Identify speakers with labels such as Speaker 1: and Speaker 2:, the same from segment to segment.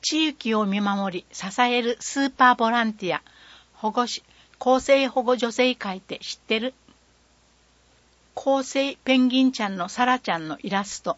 Speaker 1: 地域を見守り、支えるスーパーボランティア、保護士、公正保護女性会って知ってる？公正ペンギンちゃんのサラちゃんのイラスト。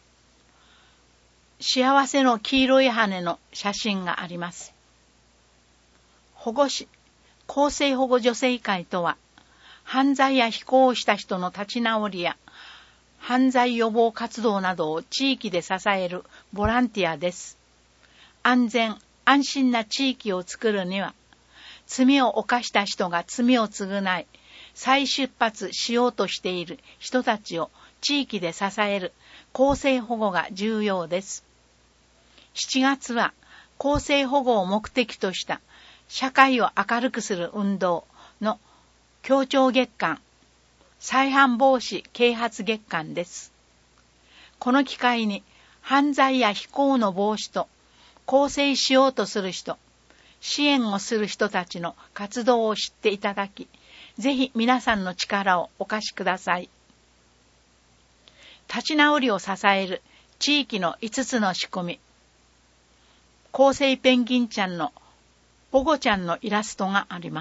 Speaker 1: 幸せの黄色い羽の写真があります。保護士、公正保護女性会とは、犯罪や非行をした人の立ち直りや、犯罪予防活動などを地域で支えるボランティアです。安全、安心な地域を作るには、罪を犯した人が罪を償い、再出発しようとしている人たちを地域で支える公正保護が重要です。7月は公正保護を目的とした社会を明るくする運動の協調月間、再犯防止啓発月間です。この機会に犯罪や非行の防止と更生しようとする人、支援をする人たちの活動を知っていただき、ぜひ皆さんの力をお貸しください。立ち直りを支える地域の5つの仕組み。公正ペンギンちゃんの保護ちゃんのイラストがあります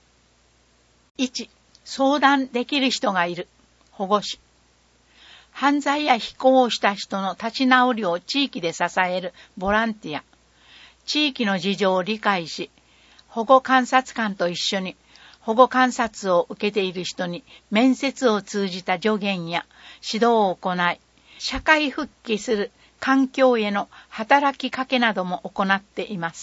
Speaker 1: 。1、相談できる人がいる。保護士。犯罪や非行をした人の立ち直りを地域で支えるボランティア。地域の事情を理解し、保護観察官と一緒に保護観察を受けている人に面接を通じた助言や指導を行い、社会復帰する環境への働きかけなども行っています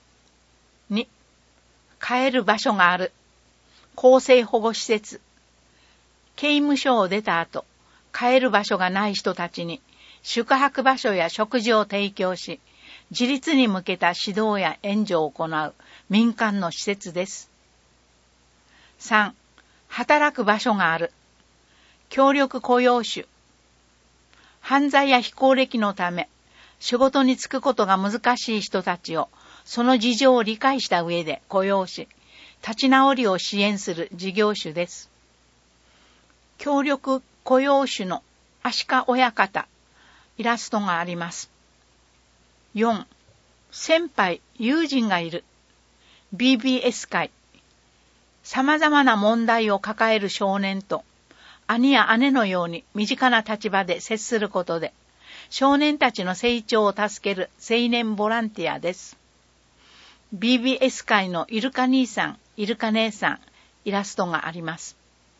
Speaker 1: 。2、帰る場所がある。公正保護施設。刑務所を出た後、帰る場所がない人たちに宿泊場所や食事を提供し、自立に向けた指導や援助を行う民間の施設です。3、働く場所がある。協力雇用種。犯罪や非行歴のため、仕事に就くことが難しい人たちを、その事情を理解した上で雇用し、立ち直りを支援する事業種です。協力雇用種の足利親方、イラストがあります。4、先輩、友人がいる。BBS 会。様々な問題を抱える少年と、兄や姉のように身近な立場で接することで、少年たちの成長を助ける青年ボランティアです。BBS 会のイルカ兄さん、イルカ姉さん、イラストがあります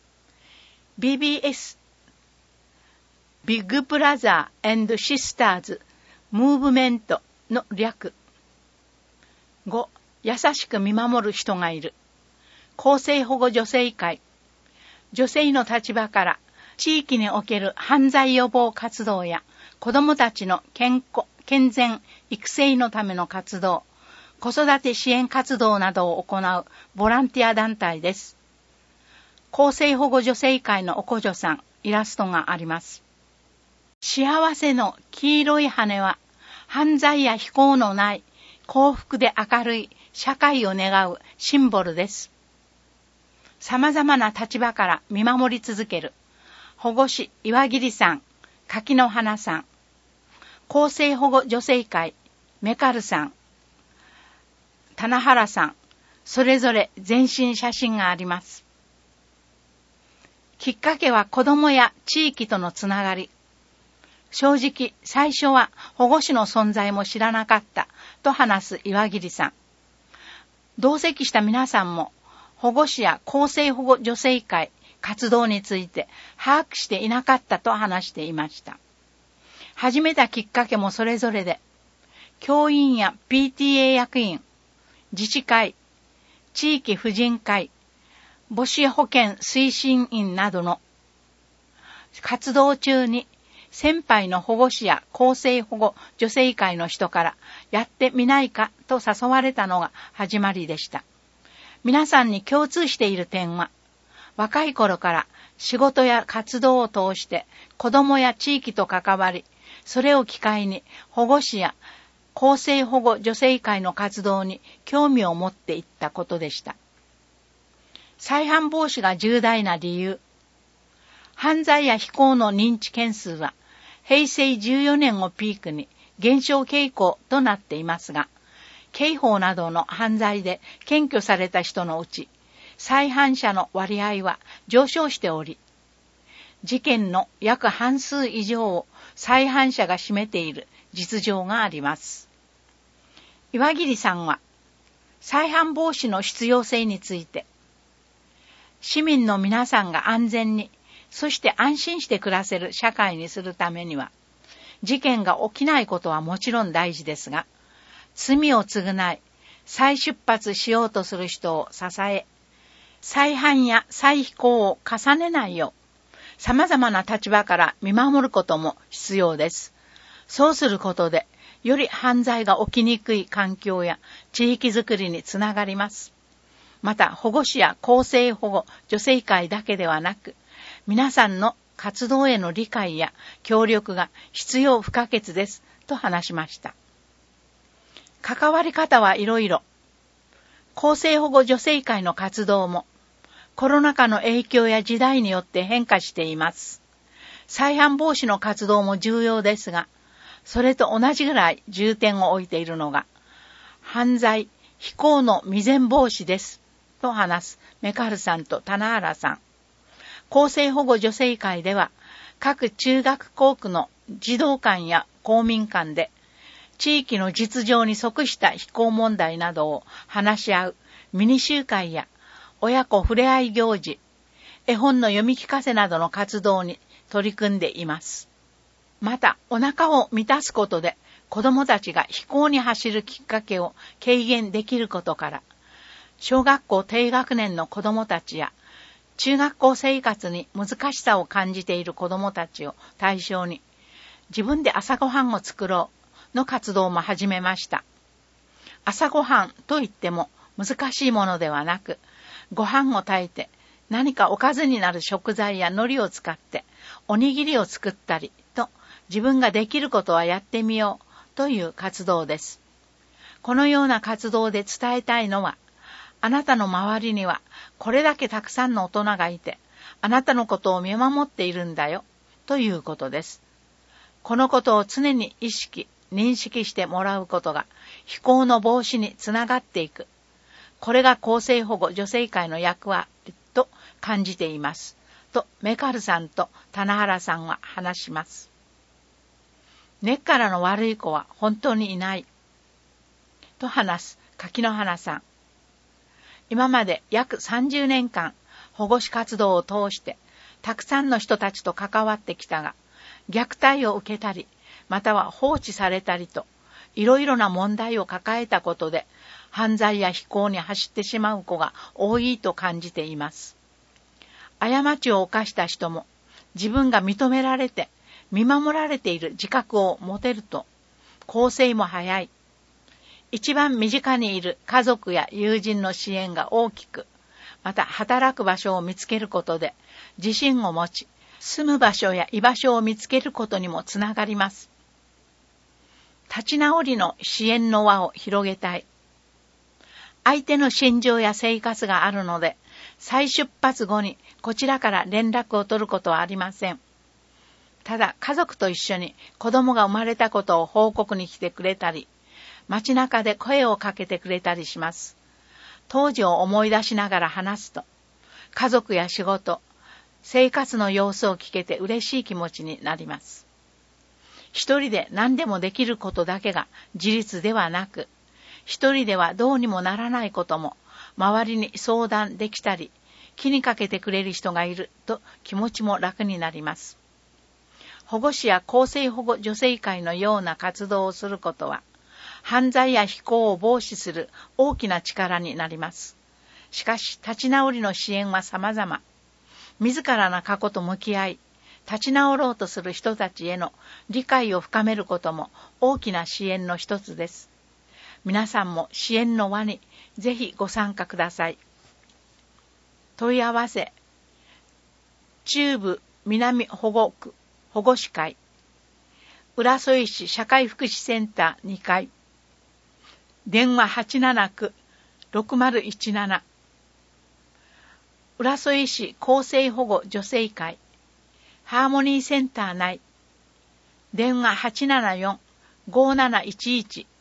Speaker 1: 。BBS、ビッグブラザー&シスターズ、ムーブメントの略。5、優しく見守る人がいる。公正保護女性会。女性の立場から地域における犯罪予防活動や子どもたちの健全育成のための活動、子育て支援活動などを行うボランティア団体です。公正保護女性会のお子女さん、イラストがあります。幸せの黄色い羽は犯罪や非行のない幸福で明るい社会を願うシンボルです。様々な立場から見守り続ける保護士岩切さん、柿の花さん、公正保護女性会メカルさん、棚原さん、それぞれ全身写真があります。きっかけは子供や地域とのつながり。正直最初は保護士の存在も知らなかったと話す岩切さん。同席した皆さんも保護士や公正保護女性会活動について把握していなかったと話していました。始めたきっかけもそれぞれで、教員や PTA 役員、自治会、地域婦人会、母子保健推進員などの活動中に先輩の保護士や公正保護女性会の人からやってみないかと誘われたのが始まりでした。皆さんに共通している点は、若い頃から仕事や活動を通して子どもや地域と関わり、それを機会に保護士や公正保護女性会の活動に興味を持っていったことでした。再犯防止が重大な理由。犯罪や非行の認知件数は平成14年をピークに減少傾向となっていますが、刑法などの犯罪で検挙された人のうち、再犯者の割合は上昇しており、事件の約半数以上を再犯者が占めている実情があります。岩切さんは、再犯防止の必要性について、市民の皆さんが安全に、そして安心して暮らせる社会にするためには、事件が起きないことはもちろん大事ですが、罪を償い、再出発しようとする人を支え、再犯や再非行を重ねないよう、様々な立場から見守ることも必要です。そうすることで、より犯罪が起きにくい環境や地域づくりにつながります。また、保護司や更生保護助成会だけではなく、皆さんの活動への理解や協力が必要不可欠ですと話しました。関わり方はいろいろ。更生保護助成会の活動もコロナ禍の影響や時代によって変化しています。再犯防止の活動も重要ですが、それと同じぐらい重点を置いているのが、犯罪、非行の未然防止です。と話すメカルさんと棚原さん。更生保護助成会では、各中学校区の児童館や公民館で、地域の実情に即した非行問題などを話し合うミニ集会や、親子ふれあい行事、絵本の読み聞かせなどの活動に取り組んでいます。また、お腹を満たすことで子どもたちが非行に走るきっかけを軽減できることから、小学校低学年の子どもたちや中学校生活に難しさを感じている子どもたちを対象に、自分で朝ごはんを作ろうの活動も始めました。朝ごはんといっても難しいものではなく、ご飯を炊いて何かおかずになる食材や海苔を使っておにぎりを作ったりと、自分ができることはやってみようという活動です。このような活動で伝えたいのは、あなたの周りにはこれだけたくさんの大人がいて、あなたのことを見守っているんだよということです。このことを常に意識、認識してもらうことが非行の防止につながっていく。これが更生保護助成会の役割と感じています。とメカルさんと棚原さんは話します。根っからの悪い子は本当にいない。と話す柿の花さん。今まで約30年間保護司活動を通してたくさんの人たちと関わってきたが、虐待を受けたり、または放置されたりと、いろいろな問題を抱えたことで、犯罪や非行に走ってしまう子が多いと感じています。過ちを犯した人も、自分が認められて、見守られている自覚を持てると、更生も早い。一番身近にいる家族や友人の支援が大きく、また働く場所を見つけることで、自信を持ち、住む場所や居場所を見つけることにもつながります。立ち直りの支援の輪を広げたい。相手の心情や生活があるので、再出発後にこちらから連絡を取ることはありません。ただ、家族と一緒に子供が生まれたことを報告に来てくれたり、街中で声をかけてくれたりします。当時を思い出しながら話すと、家族や仕事、生活の様子を聞けて嬉しい気持ちになります。一人で何でもできることだけが自立ではなく、一人ではどうにもならないことも周りに相談できたり、気にかけてくれる人がいると気持ちも楽になります。保護司や更生保護助成会のような活動をすることは、犯罪や非行を防止する大きな力になります。しかし、立ち直りの支援は様々。自らの過去と向き合い、立ち直ろうとする人たちへの理解を深めることも大きな支援の一つです。皆さんも支援の輪にぜひご参加ください。問い合わせ、中部南保護区保護司会、浦添市社会福祉センター2階、電話879-6017、浦添市更生保護助成会、ハーモニーセンター内、電話 5711